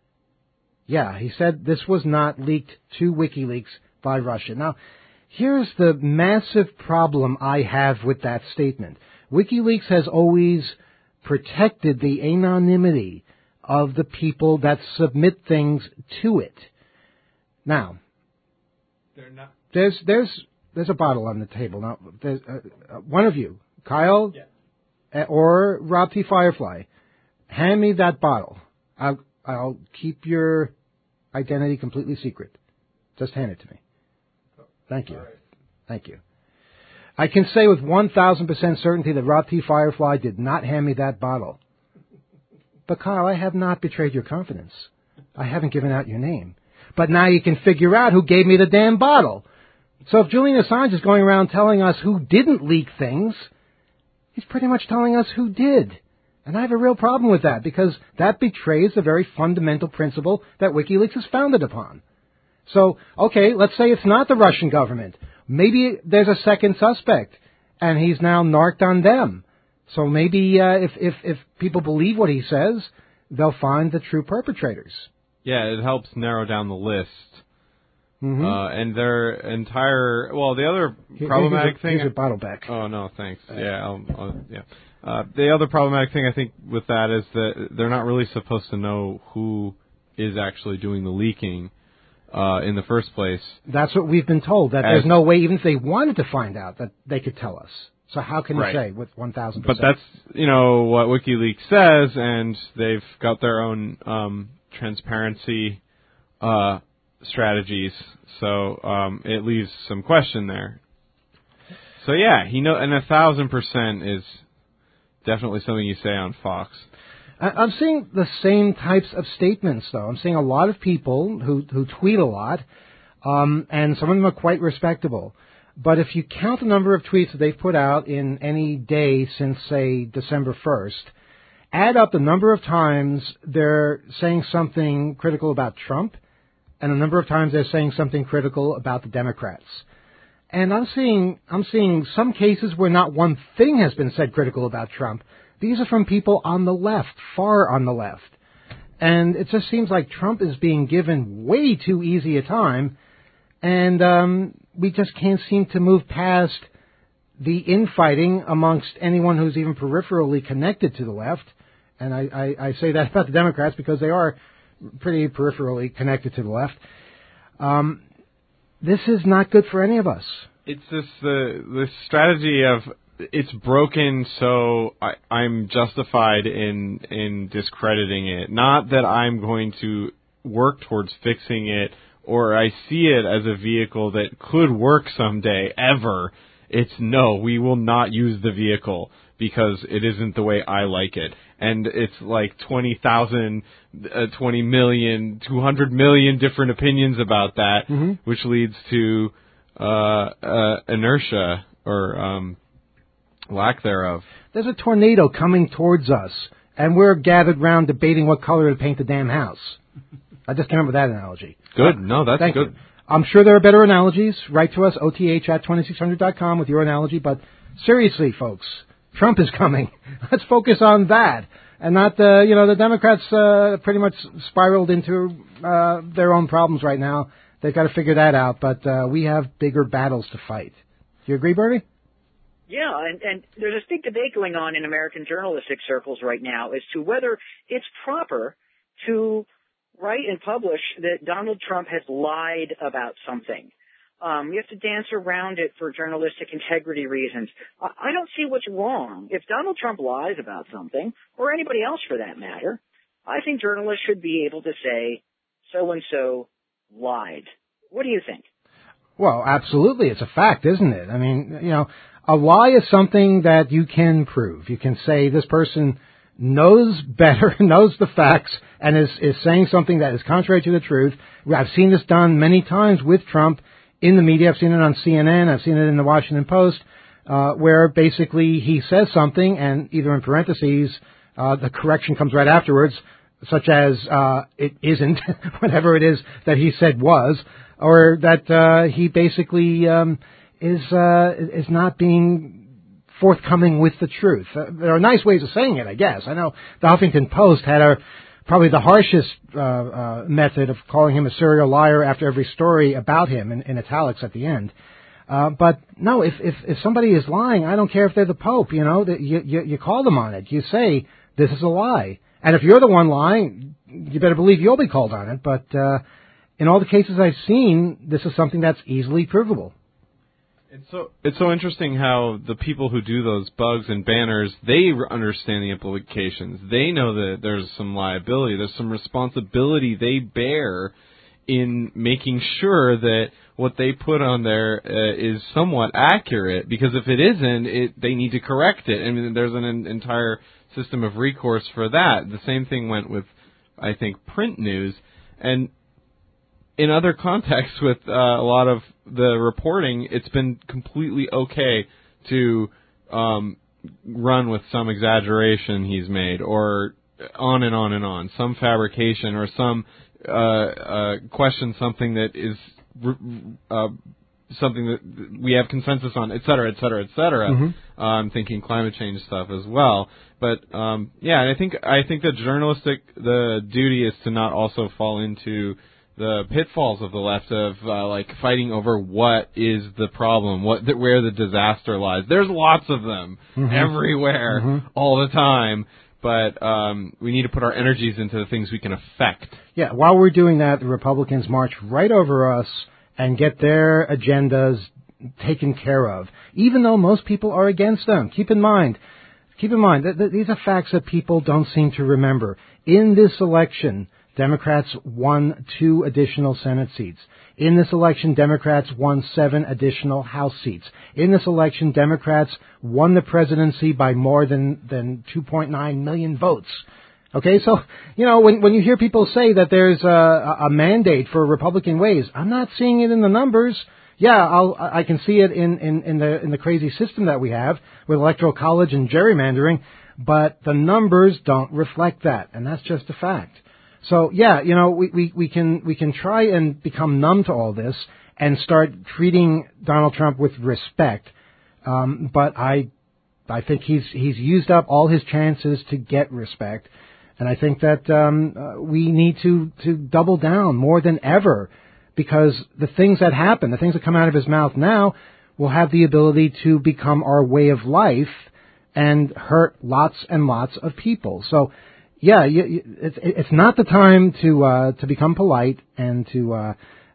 Yeah, he said this was not leaked to WikiLeaks by Russia. Now, here's the massive problem I have with that statement. WikiLeaks has always protected the anonymity of the people that submit things to it. Now, They're not. there's there's there's a bottle on the table. Now, there's, uh, uh, one of you, Kyle, Yeah. or Rob T. Firefly, hand me that bottle. I'll I'll keep your identity completely secret. Just hand it to me. Thank you. All right. Thank you. I can say with one thousand percent certainty that Rob T. Firefly did not hand me that bottle. But, Kyle, I have not betrayed your confidence. I haven't given out your name. But now you can figure out who gave me the damn bottle. So if Julian Assange is going around telling us who didn't leak things, he's pretty much telling us who did. And I have a real problem with that, because that betrays the very fundamental principle that WikiLeaks is founded upon. So, okay, let's say it's not the Russian government. Maybe there's a second suspect, and he's now narked on them. So maybe uh, if, if, if people believe what he says, they'll find the true perpetrators. Yeah, it helps narrow down the list. Mm-hmm. Uh, and their entire, well, the other Here- problematic here's a, thing. Here's your bottle back. Oh no, thanks. Yeah, I'll, I'll, yeah. Uh, the other problematic thing I think with that is that they're not really supposed to know who is actually doing the leaking uh, in the first place. That's what we've been told, that As- there's no way, even if they wanted to find out, that they could tell us. So how can you Right. say with one thousand But percent? that's, you know, what WikiLeaks says, and they've got their own um, transparency uh, strategies, so um, it leaves some question there. So yeah, he know, and a thousand percent is definitely something you say on Fox. I- I'm seeing the same types of statements, though. I'm seeing a lot of people who, who tweet a lot, um, and some of them are quite respectable. But if you count the number of tweets that they've put out in any day since, say, December first, add up the number of times they're saying something critical about Trump and the number of times they're saying something critical about the Democrats. And I'm seeing I'm seeing some cases where not one thing has been said critical about Trump. These are from people on the left, far on the left. And it just seems like Trump is being given way too easy a time, and um, we just can't seem to move past the infighting amongst anyone who's even peripherally connected to the left. And I, I, I say that about the Democrats because they are pretty peripherally connected to the left. Um, this is not good for any of us. It's this the the strategy of it's broken, so I, I'm justified in in discrediting it. Not that I'm going to work towards fixing it, or I see it as a vehicle that could work someday, ever. It's no, we will not use the vehicle because it isn't the way I like it. And it's like twenty thousand, uh, twenty million, two hundred million different opinions about that, mm-hmm. which leads to uh, uh, inertia or um, lack thereof. There's a tornado coming towards us, and we're gathered round debating what color to paint the damn house. I just came up with that analogy. Good. Uh, no, that's thank good. You. I'm sure there are better analogies. Write to us, O T H at twenty-six hundred dot com with your analogy. But seriously, folks, Trump is coming. Let's focus on that. And not, the you know, the Democrats uh, pretty much spiraled into uh, their own problems right now. They've got to figure that out. But uh, we have bigger battles to fight. Do you agree, Bertie? Yeah, and, and there's a big debate going on in American journalistic circles right now as to whether it's proper to write and publish that Donald Trump has lied about something. Um, we have to dance around it for journalistic integrity reasons. I, I don't see what's wrong. If Donald Trump lies about something, or anybody else for that matter, I think journalists should be able to say, so-and-so lied. What do you think? Well, absolutely. It's a fact, isn't it? I mean, you know, a lie is something that you can prove. You can say this person knows better, knows the facts, and is, is saying something that is contrary to the truth. I've seen this done many times with Trump in the media. I've seen it on C N N. I've seen it in the Washington Post, uh, where basically he says something, and either in parentheses, uh, the correction comes right afterwards, such as uh, it isn't, whatever it is that he said was, or that uh, he basically um, is uh, is not being forthcoming with the truth. Uh, there are nice ways of saying it, I guess. I know the Huffington Post had a probably the harshest uh, uh, method of calling him a serial liar after every story about him in, in italics at the end. Uh, but no, if, if if somebody is lying, I don't care if they're the Pope. You know, that you, you you call them on it. You say this is a lie, and if you're the one lying, you better believe you'll be called on it. But uh, in all the cases I've seen, this is something that's easily provable. It's so it's so interesting how the people who do those bugs and banners, they understand the implications. They know that there's some liability, there's some responsibility they bear in making sure that what they put on there uh, is somewhat accurate. Because if it isn't, it they need to correct it. I mean, there's an, an entire system of recourse for that. The same thing went with, I think, print news. And in other contexts with uh, a lot of the reporting, it's been completely okay to um, run with some exaggeration he's made, or on and on and on, some fabrication, or some uh, uh, question something that is uh, something that we have consensus on, et cetera, et cetera, et cetera. Mm-hmm. Uh, I'm thinking climate change stuff as well. But um, yeah, I think I think the journalistic the duty is to not also fall into the pitfalls of the left of uh, like fighting over what is the problem, what the, where the disaster lies. There's lots of them mm-hmm. everywhere, mm-hmm. all the time, but um, we need to put our energies into the things we can affect. Yeah, while we're doing that, the Republicans march right over us and get their agendas taken care of, even though most people are against them. Keep in mind, keep in mind that, that these are facts that people don't seem to remember. In this election, Democrats won two additional Senate seats. In this election, Democrats won seven additional House seats. In this election, Democrats won the presidency by more than, than two point nine million votes. Okay, so, you know, when, when you hear people say that there's a, a mandate for Republican ways, I'm not seeing it in the numbers. Yeah, I'll, I can see it in, in, in the in the crazy system that we have with Electoral College and gerrymandering, but the numbers don't reflect that, and that's just a fact. So, yeah, you know, we, we, we can we can try and become numb to all this and start treating Donald Trump with respect. Um, but I I think he's he's used up all his chances to get respect. And I think that um, uh, we need to, to double down more than ever, because the things that happen, the things that come out of his mouth now, will have the ability to become our way of life and hurt lots and lots of people. So, yeah, you, you, it's, it's not the time to uh, to become polite and to uh,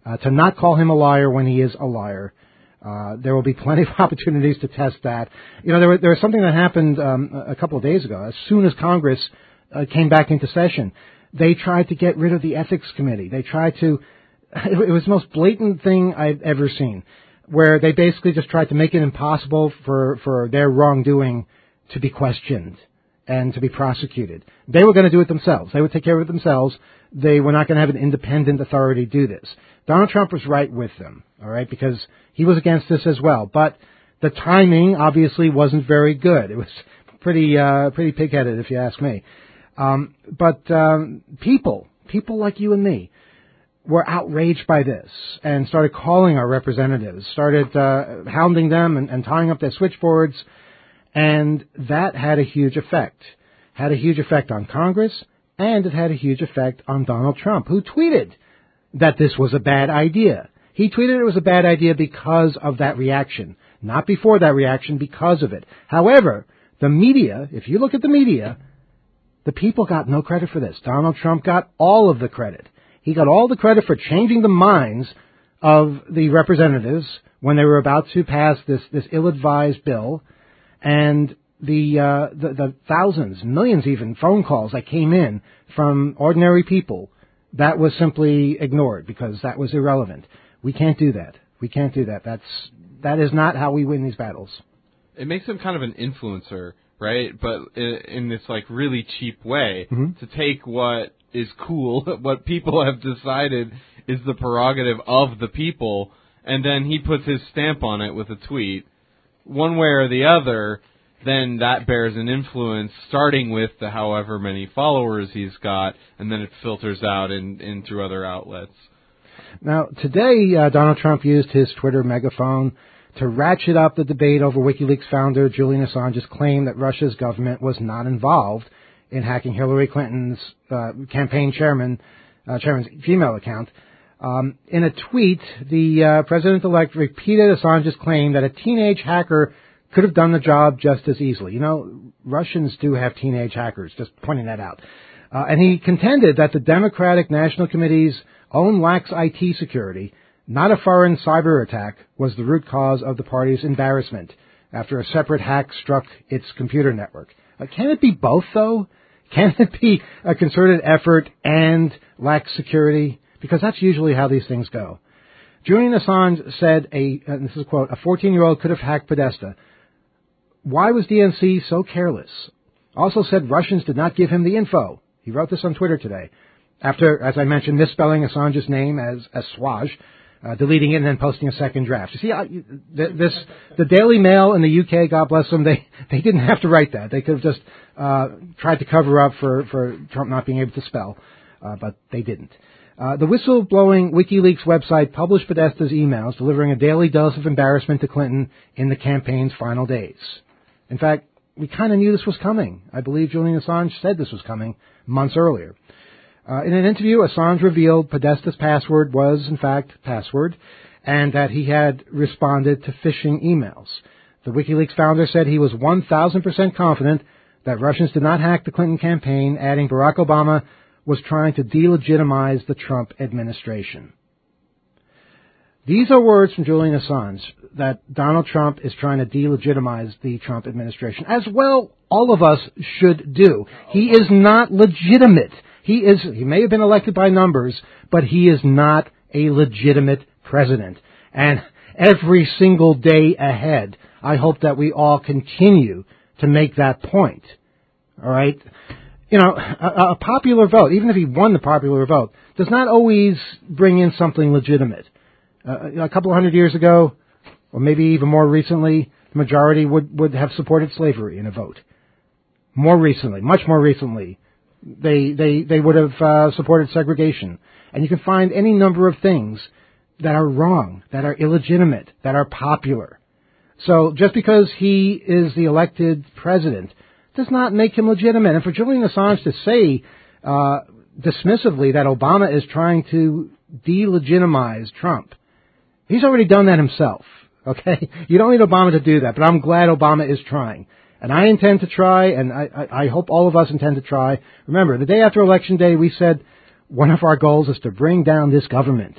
uh, to not call him a liar when he is a liar. Uh, there will be plenty of opportunities to test that. You know, there, were, there was something that happened um, a couple of days ago. As soon as Congress uh, came back into session, they tried to get rid of the Ethics Committee. They tried to, it was the most blatant thing I've ever seen, where they basically just tried to make it impossible for, for their wrongdoing to be questioned and to be prosecuted. They were going to do it themselves. They would take care of it themselves. They were not going to have an independent authority do this. Donald Trump was right with them, all right, because he was against this as well. But the timing obviously wasn't very good. It was pretty uh, pretty pig-headed, if you ask me. Um, but um, people, people like you and me, were outraged by this and started calling our representatives, started uh, hounding them and, and tying up their switchboards, and that had a huge effect. Had a huge effect on Congress, and it had a huge effect on Donald Trump, who tweeted that this was a bad idea. He tweeted it was a bad idea because of that reaction, not before that reaction, because of it. However, the media, if you look at the media, the people got no credit for this. Donald Trump got all of the credit. He got all the credit for changing the minds of the representatives when they were about to pass this, this ill-advised bill, and the, uh, the the thousands, millions even, phone calls that came in from ordinary people. That was simply ignored because that was irrelevant. We can't do that. We can't do that. That's that is not how we win these battles. It makes him kind of an influencer, right? But in, in this like really cheap way, Mm-hmm. to take what is cool, what people have decided is the prerogative of the people, and then he puts his stamp on it with a tweet. One way or the other, then that bears an influence, starting with the however many followers he's got, and then it filters out in, in through other outlets. Now, today, uh, Donald Trump used his Twitter megaphone to ratchet up the debate over WikiLeaks founder Julian Assange's claim that Russia's government was not involved in hacking Hillary Clinton's uh, campaign chairman, uh, chairman's Gmail account. Um, in a tweet, the uh, president-elect repeated Assange's claim that a teenage hacker could have done the job just as easily. You know, Russians do have teenage hackers, just pointing that out. Uh, and he contended that the Democratic National Committee's own lax I T security, not a foreign cyber attack, was the root cause of the party's embarrassment after a separate hack struck its computer network. Uh, can it be both, though? Can it be a concerted effort and lax security? Because that's usually how these things go. Julian Assange said, a, and this is a quote, a fourteen-year-old could have hacked Podesta. Why was D N C so careless? Also said Russians did not give him the info. He wrote this on Twitter today. After, as I mentioned, misspelling Assange's name as Assange, uh, deleting it and then posting a second draft. You see, I, this, the Daily Mail in the U K, God bless them, they, they didn't have to write that. They could have just uh, tried to cover up for, for Trump not being able to spell, uh, but they didn't. Uh, the whistleblowing WikiLeaks website published Podesta's emails, delivering a daily dose of embarrassment to Clinton in the campaign's final days. In fact, we kind of knew this was coming. I believe Julian Assange said this was coming months earlier. Uh, in an interview, Assange revealed Podesta's password was, in fact, password, and that he had responded to phishing emails. The WikiLeaks founder said he was one thousand percent confident that Russians did not hack the Clinton campaign, adding Barack Obama was trying to delegitimize the Trump administration. These are words from Julian Assange, that Donald Trump is trying to delegitimize the Trump administration, as well all of us should do. He is not legitimate. He is, he may have been elected by numbers, but he is not a legitimate president. And every single day ahead, I hope that we all continue to make that point. All right? You know, a, a popular vote, even if he won the popular vote, does not always bring in something legitimate. Uh, a couple of hundred years ago, or maybe even more recently, the majority would, would have supported slavery in a vote. More recently, much more recently, they they, they would have uh, supported segregation. And you can find any number of things that are wrong, that are illegitimate, that are popular. So just because he is the elected president does not make him legitimate. And for Julian Assange to say uh, dismissively that Obama is trying to delegitimize Trump, he's already done that himself, okay? You don't need Obama to do that, but I'm glad Obama is trying. And I intend to try, and I, I, I hope all of us intend to try. Remember, the day after Election Day, we said one of our goals is to bring down this government.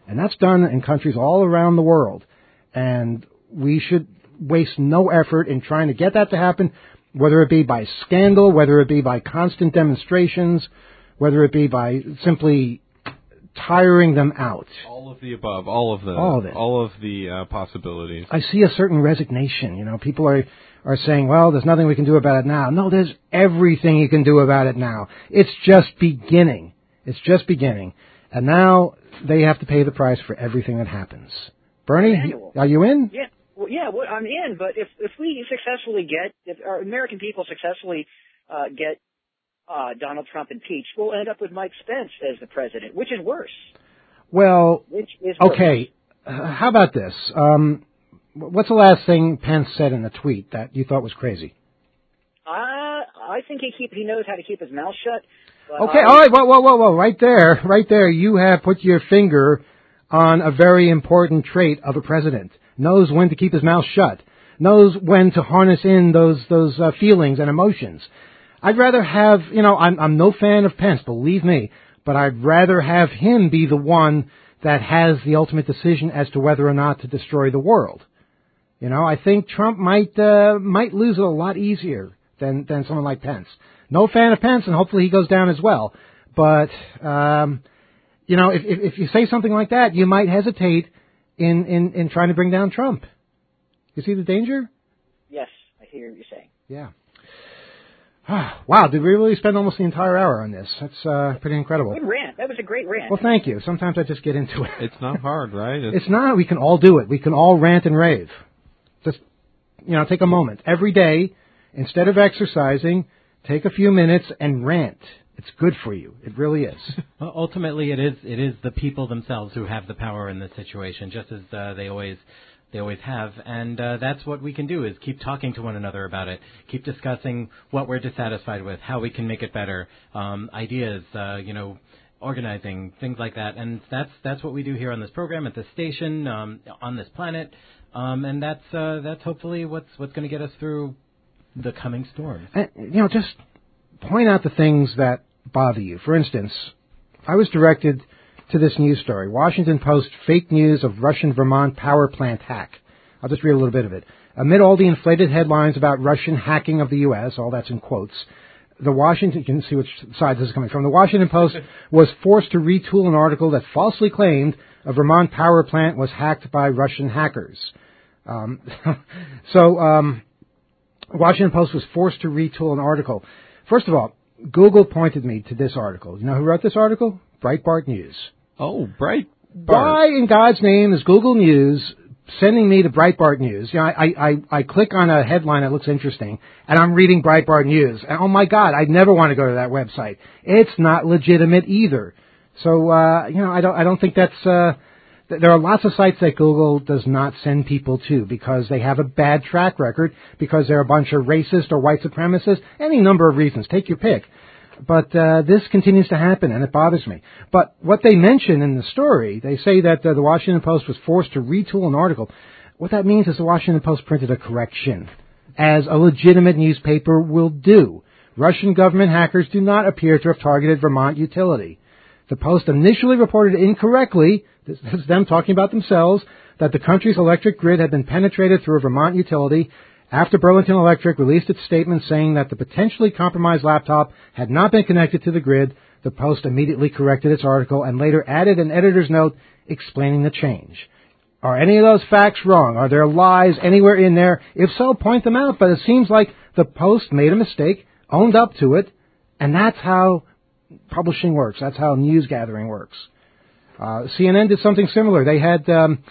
And that's done in countries all around the world. And we should waste no effort in trying to get that to happen, whether it be by scandal, whether it be by constant demonstrations, whether it be by simply tiring them out. All of the above, all of the, all of it, all of the uh, possibilities. I see a certain resignation. You know, people are are saying, "Well, there's nothing we can do about it now." No, there's everything you can do about it now. It's just beginning. It's just beginning, and now they have to pay the price for everything that happens. Bernie, Manual. are you in? Yeah, well, yeah, well, I'm in. But if if we successfully get, if our American people successfully uh, get uh, Donald Trump impeached, we'll end up with Mike Spence as the president, which is worse. Well, which is worse. Okay. Uh, how about this? Um, what's the last thing Pence said in a tweet that you thought was crazy? Uh, I think he keep he knows how to keep his mouth shut. But Okay, I, all right, whoa, whoa, whoa, whoa, right there, right there, you have put your finger on a very important trait of a president. Knows when to keep his mouth shut. Knows when to harness in those those uh, feelings and emotions. I'd rather have, you know, I'm I'm no fan of Pence, believe me, but I'd rather have him be the one that has the ultimate decision as to whether or not to destroy the world. You know, I think Trump might uh, might lose it a lot easier than than someone like Pence. No fan of Pence, and hopefully he goes down as well. But um, you know, if, if if you say something like that, you might hesitate in, in, in trying to bring down Trump. You see the danger? Yes, I hear what you're saying. Yeah. Wow, did we really spend almost the entire hour on this? That's uh, pretty incredible. Good rant. That was a great rant. Well, thank you. Sometimes I just get into it. It's not hard, right? It's, it's not. We can all do it. We can all rant and rave. Just, you know, take a moment. Every day, instead of exercising, take a few minutes and rant. It's good for you. It really is. Well, ultimately, it is it is the people themselves who have the power in this situation, just as uh, they always they always have, and uh, that's what we can do: is keep talking to one another about it, keep discussing what we're dissatisfied with, how we can make it better, um, ideas, uh, you know, organizing, things like that, and that's that's what we do here on this program, at this station, um, on this planet, um, and that's uh, that's hopefully what's what's going to get us through the coming storms. And, you know, just point out the things that bother you. For instance, I was directed to this news story, Washington Post, fake news of Russian Vermont power plant hack. I'll just read a little bit of it. Amid all the inflated headlines about Russian hacking of the U S, all that's in quotes, the Washington, you can see which side this is coming from, the Washington Post was forced to retool an article that falsely claimed a Vermont power plant was hacked by Russian hackers. Um, so, um, Washington Post was forced to retool an article. First of all, Google pointed me to this article. You know who wrote this article? Breitbart News. Oh, Breitbart. Why in God's name is Google News sending me to Breitbart News? You know, I, I, I click on a headline that looks interesting, and I'm reading Breitbart News. And, oh, my God, I'd never want to go to that website. It's not legitimate either. So, uh, you know, I don't, I don't think that's... Uh, There are lots of sites that Google does not send people to because they have a bad track record, because they're a bunch of racist or white supremacists, any number of reasons. Take your pick. But uh, this continues to happen, and it bothers me. But what they mention in the story, they say that uh, the Washington Post was forced to retool an article. What that means is the Washington Post printed a correction, as a legitimate newspaper will do. Russian government hackers do not appear to have targeted Vermont utility. The Post initially reported incorrectly, this is them talking about themselves, that the country's electric grid had been penetrated through a Vermont utility. After Burlington Electric released its statement saying that the potentially compromised laptop had not been connected to the grid, the Post immediately corrected its article and later added an editor's note explaining the change. Are any of those facts wrong? Are there lies anywhere in there? If so, point them out. But it seems like the Post made a mistake, owned up to it, and that's how publishing works. That's how news gathering works. Uh, C N N did something similar. They had um,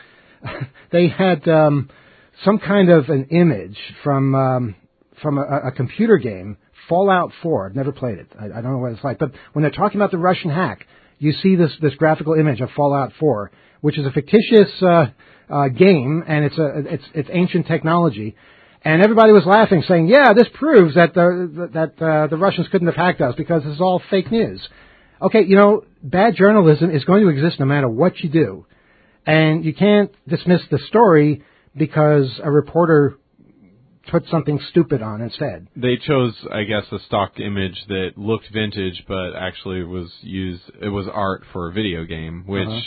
they had um, some kind of an image from um, from a, a computer game, Fallout four. I've never played it. I, I don't know what it's like. But when they're talking about the Russian hack, you see this this graphical image of Fallout four, which is a fictitious uh, uh, game, and it's a it's it's ancient technology. And everybody was laughing, saying, "Yeah, this proves that the that uh, the Russians couldn't have hacked us because this is all fake news." Okay, you know, bad journalism is going to exist no matter what you do, and you can't dismiss the story because a reporter put something stupid on instead. They chose, I guess, a stock image that looked vintage, but actually was used. It was art for a video game, which. Uh-huh.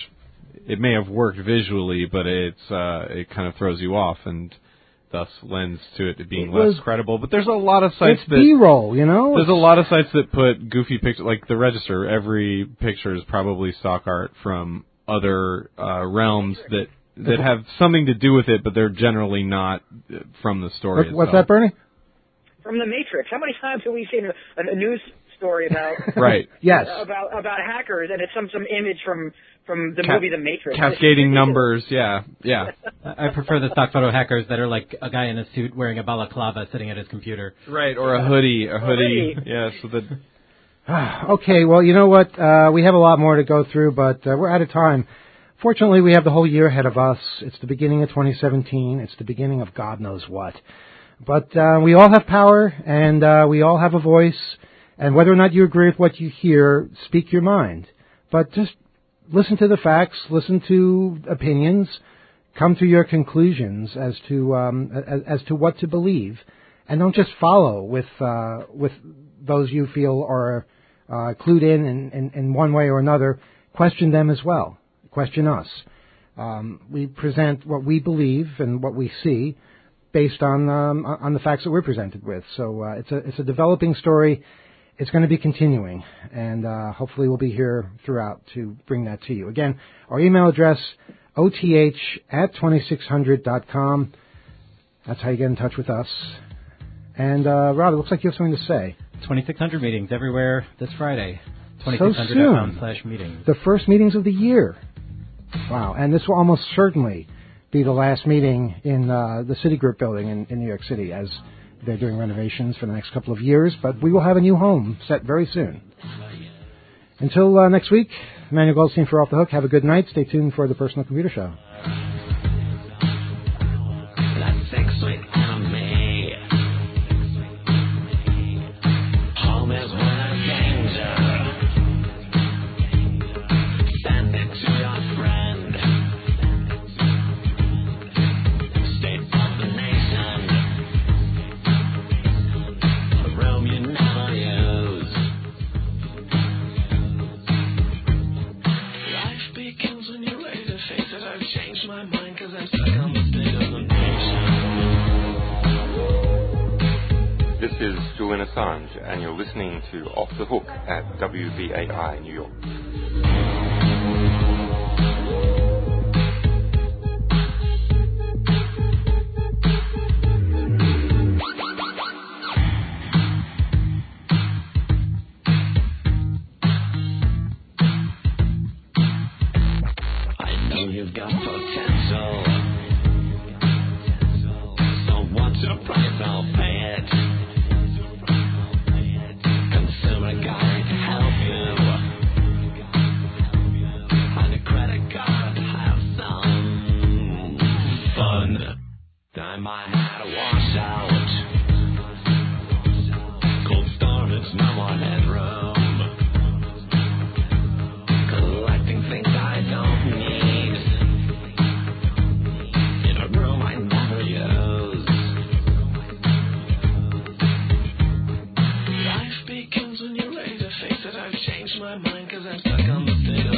it may have worked visually, but it's uh, it kind of throws you off, and thus lends to it being It less was- credible. But there's a lot of sites It's that B-roll, you know. there's a lot of sites that put goofy pictures, like the Register. Every picture is probably stock art from other uh, realms that that have something to do with it, but they're generally not uh, from the story. What, what's itself. that, Bernie? From The Matrix. How many times have we seen a, a news story about Right. Yes. about about hackers, and it's some some image from from the Ca- movie The Matrix? Cascading numbers, yeah, yeah. I prefer the stock photo hackers that are like a guy in a suit wearing a balaclava sitting at his computer. Right, or a hoodie, a hoodie, hoodie. yeah, so that... Okay, well, you know what? Uh, we have a lot more to go through, but uh, we're out of time. Fortunately, we have the whole year ahead of us. It's the beginning of twenty seventeen. It's the beginning of God knows what. But uh, we all have power, and uh, we all have a voice. And whether or not you agree with what you hear, speak your mind. But just listen to the facts, listen to opinions, come to your conclusions as to um, as, as to what to believe, and don't just follow with uh, with those you feel are uh, clued in, in in in one way or another. Question them as well. Question us. Um, we present what we believe and what we see based on um, on the facts that we're presented with. So uh, it's a it's a developing story. It's going to be continuing, and uh, hopefully we'll be here throughout to bring that to you. Again, our email address, O T H at twenty-six hundred dot com. That's how you get in touch with us. And, uh, Rob, it looks like you have something to say. twenty-six hundred meetings everywhere this Friday. So twenty-six hundred dot com soon. slash meetings. The first meetings of the year. Wow. And this will almost certainly be the last meeting in uh, the Citigroup building in, in New York City, as they're doing renovations for the next couple of years. But we will have a new home set very soon. Until uh, next week, Emmanuel Goldstein for Off the Hook. Have a good night. Stay tuned for the Personal Computer Show. That sick, sweet enemy. Home is when I'm danger. Send it to your friend. State of the nation. A room you never use. Life begins when you're ready to face it. I've changed my mind cause I'm stuck on the state of the nation. This is Julian Assange, and you're listening to Off the Hook at W B A I New York. I know you've got potential. So what's your price? I'll pay it. Consumer guide to help you. On a credit card, have some fun. Dye my hat a washout. Cold storage, no more headroom. Collecting things I don't need in a room I never use. Life begins when you're ready to face it. I've changed my mind cause I'm stuck on the state